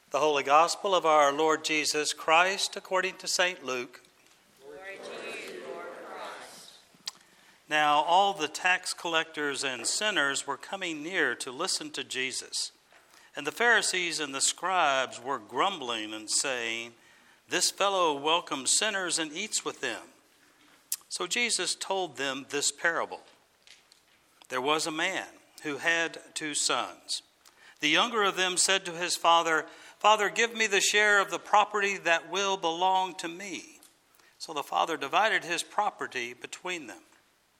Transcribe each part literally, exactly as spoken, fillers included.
The Holy Gospel of our Lord Jesus Christ according to Saint Luke. Glory to you, Lord Christ. Now all the tax collectors and sinners were coming near to listen to Jesus. And the Pharisees and the scribes were grumbling and saying, "This fellow welcomes sinners and eats with them." So Jesus told them this parable. There was a man who had two sons. The younger of them said to his father, "Father, give me the share of the property that will belong to me." So the father divided his property between them.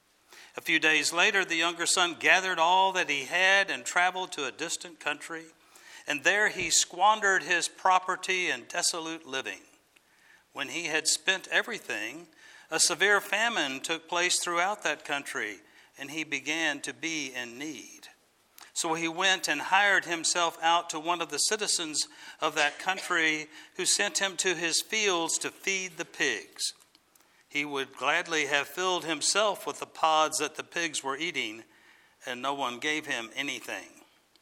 A few days later, the younger son gathered all that he had and traveled to a distant country. And there he squandered his property in dissolute living. When he had spent everything, a severe famine took place throughout that country, and he began to be in need. So he went and hired himself out to one of the citizens of that country, who sent him to his fields to feed the pigs. He would gladly have filled himself with the pods that the pigs were eating, and no one gave him anything.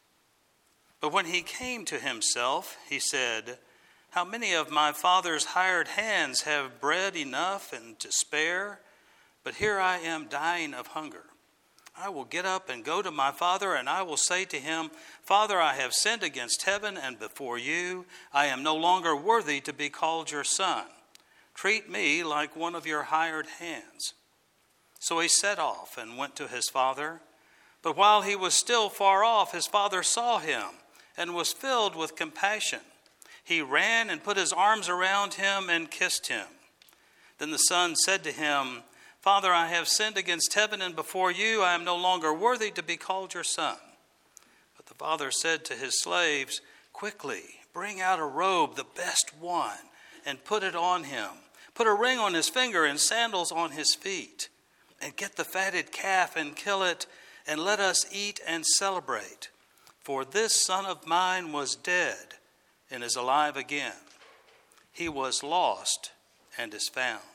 But when he came to himself, he said, "How many of my father's hired hands have bread enough and to spare? But here I am dying of hunger. I will get up and go to my father, and I will say to him, 'Father, I have sinned against heaven and before you. I am no longer worthy to be called your son. Treat me like one of your hired hands.' So he set off and went to his father. But while he was still far off, his father saw him and was filled with compassion. He ran and put his arms around him and kissed him. Then the son said to him, 'Father, I have sinned against heaven and before you. I am no longer worthy to be called your son.' But the father said to his slaves, 'Quickly, bring out a robe, the best one, and put it on him. Put a ring on his finger and sandals on his feet. And get the fatted calf and kill it, and let us eat and celebrate. For this son of mine was dead and is alive again. He was lost and is found.'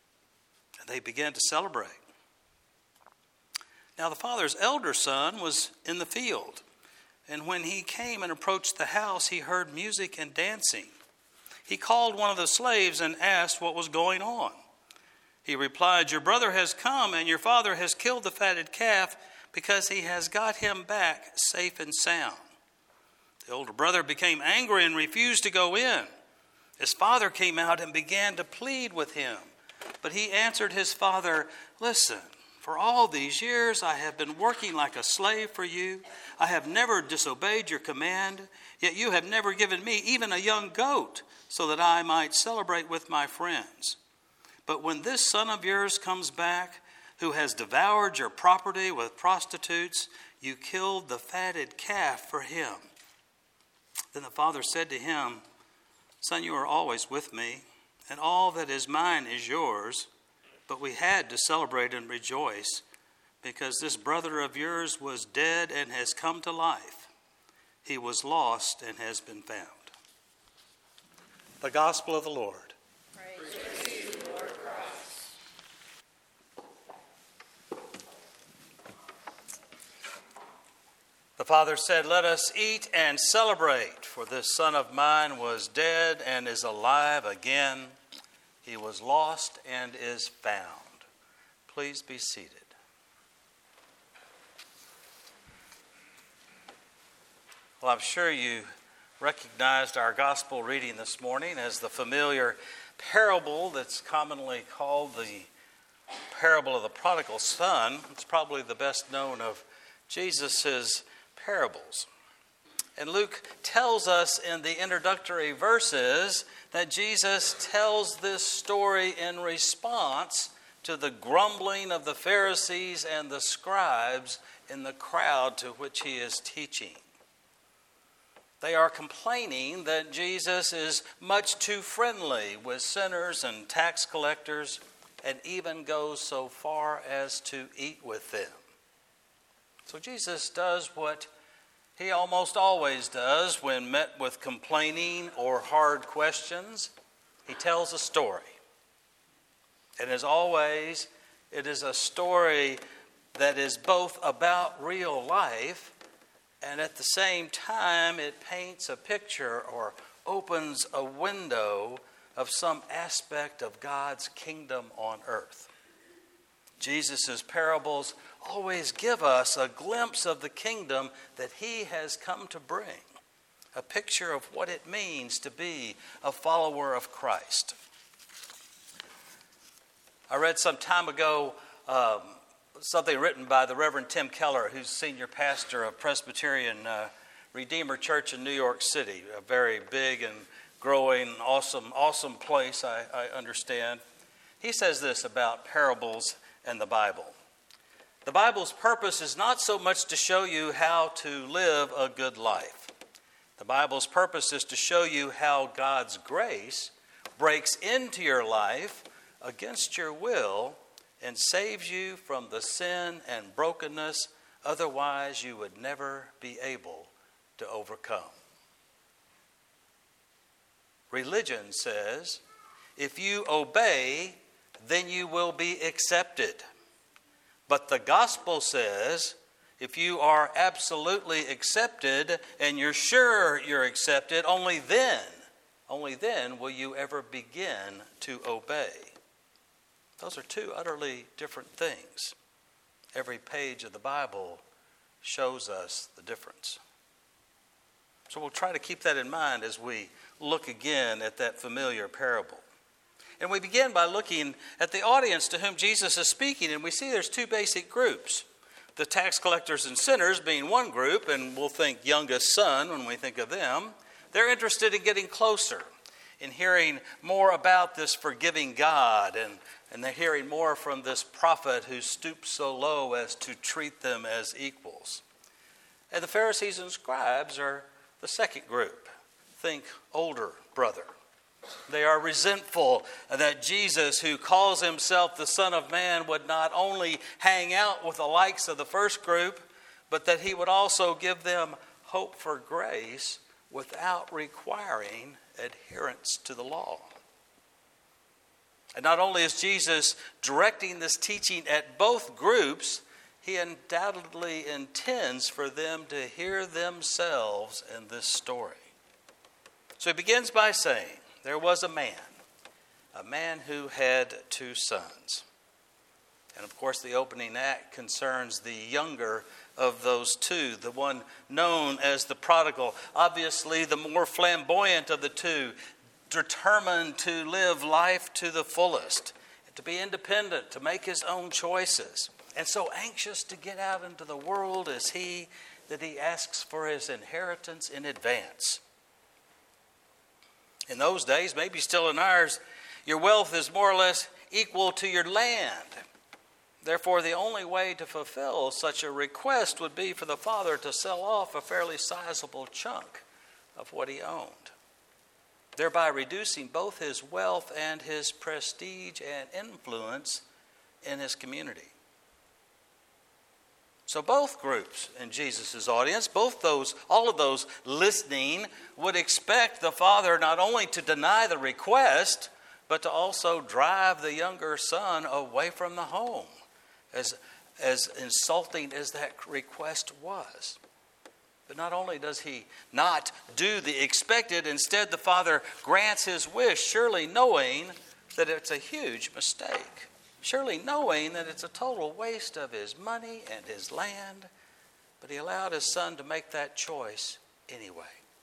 And they began to celebrate. Now the father's elder son was in the field, and when he came and approached the house, he heard music and dancing. He called one of the slaves and asked what was going on. He replied, 'Your brother has come, and your father has killed the fatted calf, because he has got him back safe and sound.' The older brother became angry and refused to go in. His father came out and began to plead with him. But he answered his father, 'Listen, for all these years I have been working like a slave for you. I have never disobeyed your command, yet you have never given me even a young goat, so that I might celebrate with my friends. But when this son of yours comes back, who has devoured your property with prostitutes, you killed the fatted calf for him.' Then the father said to him, 'Son, you are always with me, and all that is mine is yours. But we had to celebrate and rejoice, because this brother of yours was dead and has come to life. He was lost and has been found.'" The Gospel of the Lord. Praise to you, Lord Christ. The father said, "Let us eat and celebrate, for this son of mine was dead and is alive again. He was lost and is found." Please be seated. Well, I'm sure you recognized our gospel reading this morning as the familiar parable that's commonly called the parable of the prodigal son. It's probably the best known of Jesus's parables. And Luke tells us in the introductory verses that Jesus tells this story in response to the grumbling of the Pharisees and the scribes in the crowd to which he is teaching. They are complaining that Jesus is much too friendly with sinners and tax collectors, and even goes so far as to eat with them. So Jesus does what he almost always does when met with complaining or hard questions. He tells a story. And as always, it is a story that is both about real life, and at the same time it paints a picture or opens a window of some aspect of God's kingdom on earth. Jesus' parables always give us a glimpse of the kingdom that he has come to bring, a picture of what it means to be a follower of Christ. I read some time ago um, something written by the Reverend Tim Keller, who's senior pastor of Presbyterian uh, Redeemer Church in New York City, a very big and growing, awesome, awesome place, I, I understand. He says this about parables and the Bible. The Bible's purpose is not so much to show you how to live a good life. The Bible's purpose is to show you how God's grace breaks into your life against your will and saves you from the sin and brokenness otherwise you would never be able to overcome. Religion says, if you obey, then you will be accepted. But the gospel says, if you are absolutely accepted and you're sure you're accepted, only then, only then will you ever begin to obey. Those are two utterly different things. Every page of the Bible shows us the difference. So we'll try to keep that in mind as we look again at that familiar parable. And we begin by looking at the audience to whom Jesus is speaking, and we see there's two basic groups. The tax collectors and sinners being one group, and we'll think youngest son when we think of them. They're interested in getting closer, in hearing more about this forgiving God, and, and they're hearing more from this prophet who stoops so low as to treat them as equals. And the Pharisees and scribes are the second group. Think older brother. They are resentful that Jesus, who calls himself the Son of Man, would not only hang out with the likes of the first group, but that he would also give them hope for grace without requiring adherence to the law. And not only is Jesus directing this teaching at both groups, he undoubtedly intends for them to hear themselves in this story. So he begins by saying, there was a man, a man who had two sons. And of course, the opening act concerns the younger of those two, the one known as the prodigal. Obviously, the more flamboyant of the two, determined to live life to the fullest, to be independent, to make his own choices. And so anxious to get out into the world as he, that he asks for his inheritance in advance. In those days, maybe still in ours, your wealth is more or less equal to your land. Therefore, the only way to fulfill such a request would be for the father to sell off a fairly sizable chunk of what he owned, thereby reducing both his wealth and his prestige and influence in his community. So both groups in Jesus' audience, both those, all of those listening, would expect the father not only to deny the request, but to also drive the younger son away from the home, as, as insulting as that request was. But not only does he not do the expected, instead the father grants his wish, surely knowing that it's a huge mistake. Surely knowing that it's a total waste of his money and his land, but he allowed his son to make that choice anyway.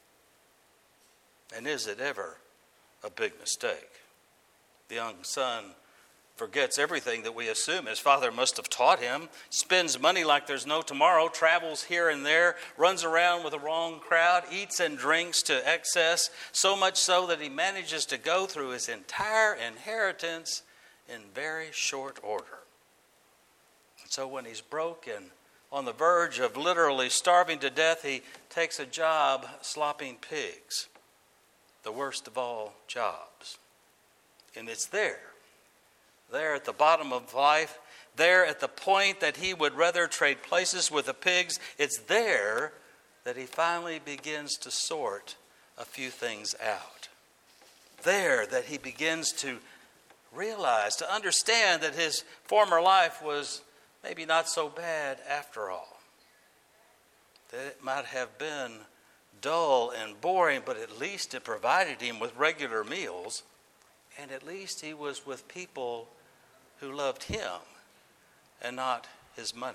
And is it ever a big mistake? The young son forgets everything that we assume his father must have taught him, spends money like there's no tomorrow, travels here and there, runs around with the wrong crowd, eats and drinks to excess, so much so that he manages to go through his entire inheritance in very short order. So when he's broke and on the verge of literally starving to death, he takes a job slopping pigs, the worst of all jobs. And it's there, there at the bottom of life, there at the point that he would rather trade places with the pigs, it's there that he finally begins to sort a few things out. There that he begins to realize, to understand that his former life was maybe not so bad after all. That it might have been dull and boring, but at least it provided him with regular meals, and at least he was with people who loved him and not his money.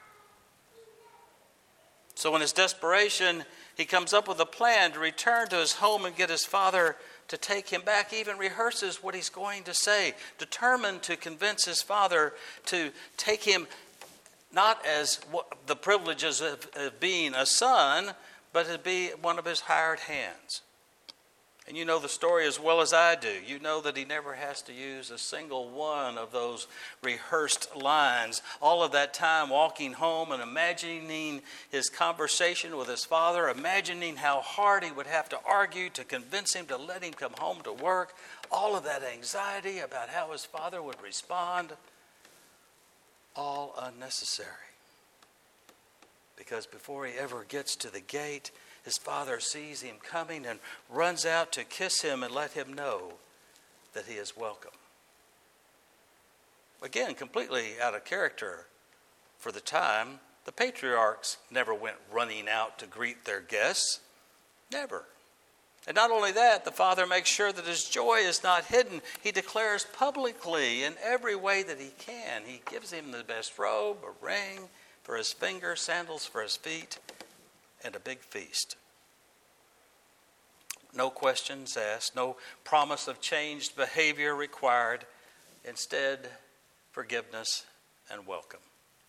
So in his desperation, he comes up with a plan to return to his home and get his father to take him back. He even rehearses what he's going to say, determined to convince his father to take him not as the privileges of, of being a son, but to be one of his hired hands. And you know the story as well as I do. You know that he never has to use a single one of those rehearsed lines. All of that time walking home and imagining his conversation with his father, imagining how hard he would have to argue to convince him to let him come home to work. All of that anxiety about how his father would respond. All unnecessary. Because before he ever gets to the gate, his father sees him coming and runs out to kiss him and let him know that he is welcome. Again, completely out of character for the time. The patriarchs never went running out to greet their guests. Never. And not only that, the father makes sure that his joy is not hidden. He declares publicly in every way that he can. He gives him the best robe, a ring for his finger, sandals for his feet, and a big feast. No questions asked, no promise of changed behavior required. Instead, forgiveness and welcome.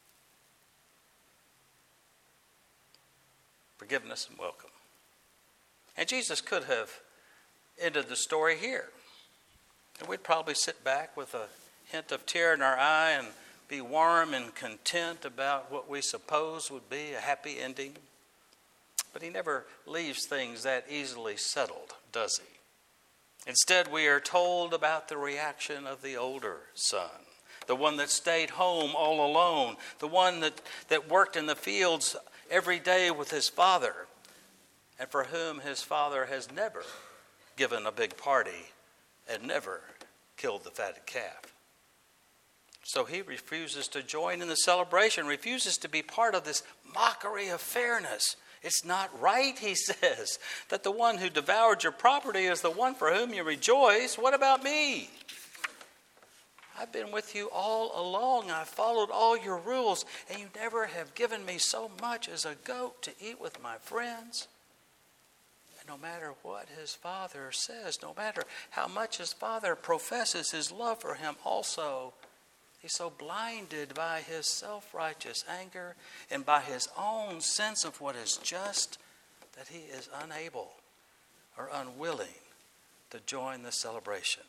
Forgiveness and welcome. And Jesus could have ended the story here. And we'd probably sit back with a hint of tear in our eye and be warm and content about what we suppose would be a happy ending. But he never leaves things that easily settled, does he? Instead, we are told about the reaction of the older son, the one that stayed home all alone, the one that, that worked in the fields every day with his father, and for whom his father has never given a big party and never killed the fatted calf. So he refuses to join in the celebration, refuses to be part of this mockery of fairness. It's not right, he says, that the one who devoured your property is the one for whom you rejoice. What about me? I've been with you all along. I've followed all your rules, and you never have given me so much as a goat to eat with my friends. And no matter what his father says, no matter how much his father professes his love for him also, he's so blinded by his self-righteous anger and by his own sense of what is just that he is unable or unwilling to join the celebration.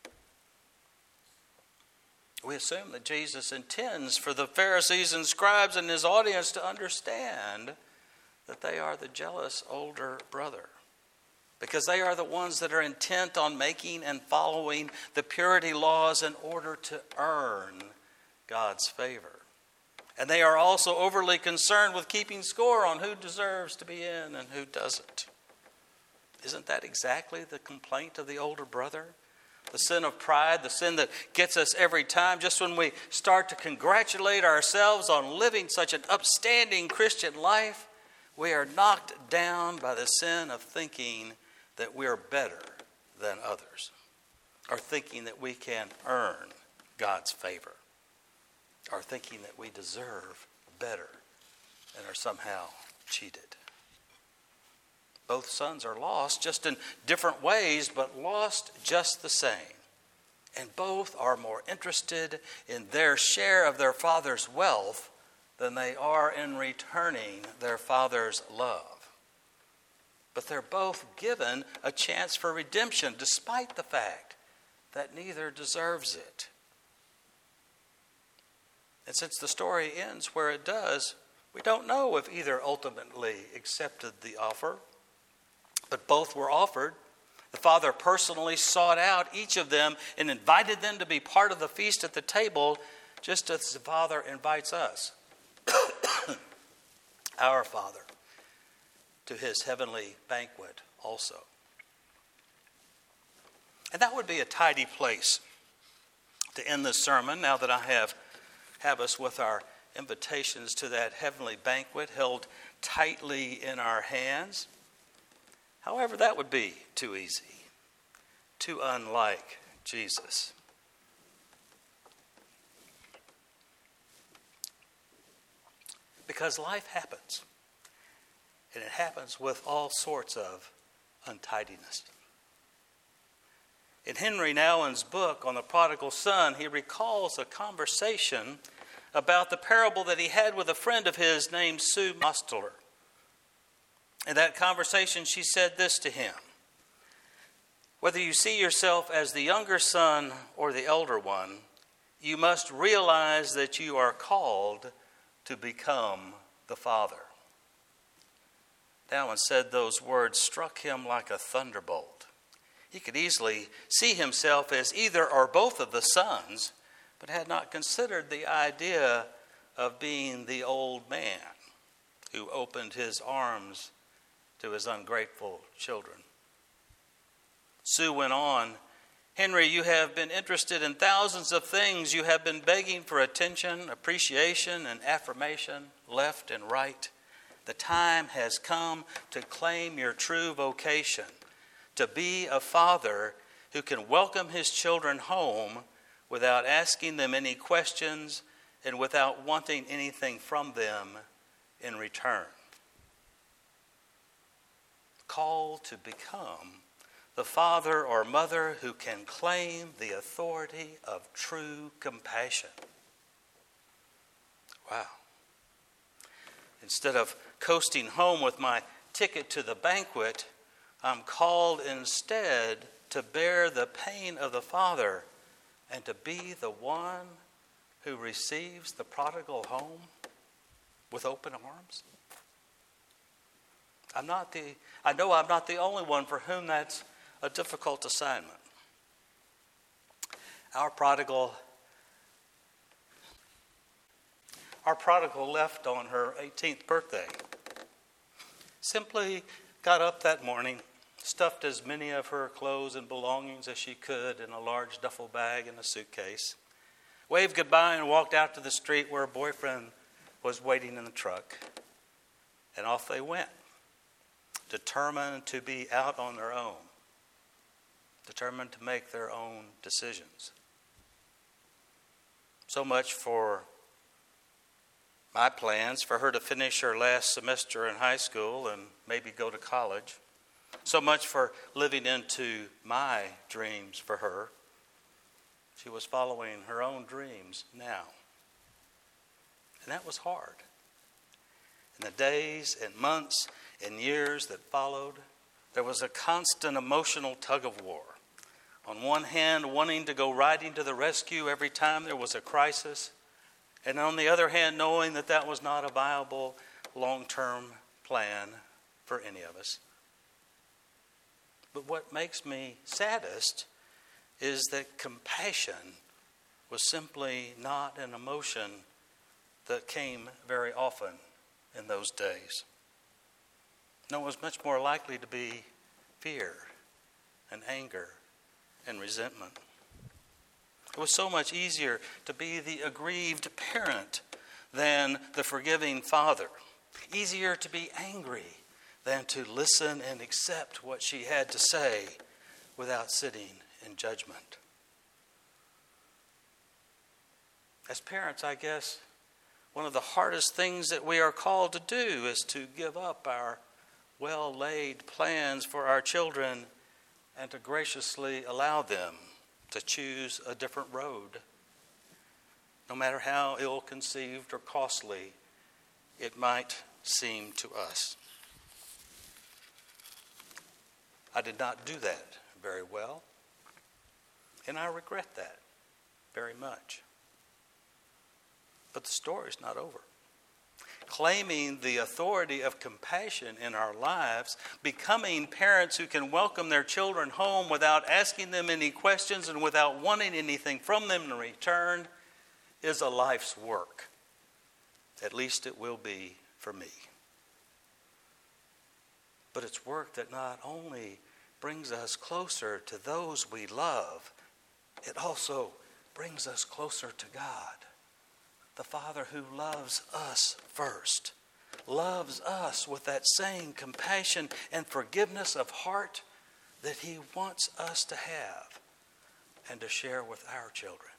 We assume that Jesus intends for the Pharisees and scribes and his audience to understand that they are the jealous older brother, because they are the ones that are intent on making and following the purity laws in order to earn God's favor. And they are also overly concerned with keeping score on who deserves to be in and who doesn't. Isn't that exactly the complaint of the older brother? The sin of pride, the sin that gets us every time. Just when we start to congratulate ourselves on living such an upstanding Christian life, we are knocked down by the sin of thinking that we are better than others, or thinking that we can earn God's favor, or thinking that we deserve better and are somehow cheated. Both sons are lost, just in different ways, but lost just the same. And both are more interested in their share of their father's wealth than they are in returning their father's love. But they're both given a chance for redemption, despite the fact that neither deserves it. And since the story ends where it does, we don't know if either ultimately accepted the offer. But both were offered. The father personally sought out each of them and invited them to be part of the feast at the table, just as the Father invites us, our Father, to his heavenly banquet also. And that would be a tidy place to end this sermon, now that I have, have us with our invitations to that heavenly banquet held tightly in our hands. However, that would be too easy, too unlike Jesus. Because life happens, and it happens with all sorts of untidiness. In Henry Nouwen's book on the prodigal son, he recalls a conversation about the parable that he had with a friend of his named Sue Mosteller. In that conversation, she said this to him: "Whether you see yourself as the younger son or the elder one, you must realize that you are called to become the father." Nouwen said those words struck him like a thunderbolt. He could easily see himself as either or both of the sons, but had not considered the idea of being the old man who opened his arms to his ungrateful children. Sue went on, "Henry, you have been interested in thousands of things. You have been begging for attention, appreciation, and affirmation left and right. The time has come to claim your true vocation, to be a father who can welcome his children home without asking them any questions and without wanting anything from them in return. Called to become the father or mother who can claim the authority of true compassion." Wow. Instead of coasting home with my ticket to the banquet, I'm called instead to bear the pain of the father and to be the one who receives the prodigal home with open arms. I'm not the, I know I'm not the only one for whom that's a difficult assignment. Our prodigal, our prodigal left on her eighteenth birthday. Simply got up that morning, stuffed as many of her clothes and belongings as she could in a large duffel bag and a suitcase, waved goodbye and walked out to the street where her boyfriend was waiting in the truck. And off they went, determined to be out on their own, determined to make their own decisions. So much for my plans for her to finish her last semester in high school and maybe go to college. So much for living into my dreams for her. She was following her own dreams now. And that was hard. In the days and months and years that followed, there was a constant emotional tug of war. On one hand, wanting to go riding to the rescue every time there was a crisis, and on the other hand, knowing that that was not a viable long-term plan for any of us. But what makes me saddest is that compassion was simply not an emotion that came very often in those days. No, it was much more likely to be fear and anger and resentment. It was so much easier to be the aggrieved parent than the forgiving father. Easier to be angry than to listen and accept what she had to say without sitting in judgment. As parents, I guess, one of the hardest things that we are called to do is to give up our well-laid plans for our children and to graciously allow them to choose a different road. No matter how ill-conceived or costly it might seem to us. I did not do that very well, and I regret that very much. But the story's not over. Claiming the authority of compassion in our lives, becoming parents who can welcome their children home without asking them any questions and without wanting anything from them in return, is a life's work. At least it will be for me. But it's work that not only brings us closer to those we love, it also brings us closer to God, the Father who loves us first, loves us with that same compassion and forgiveness of heart that he wants us to have and to share with our children.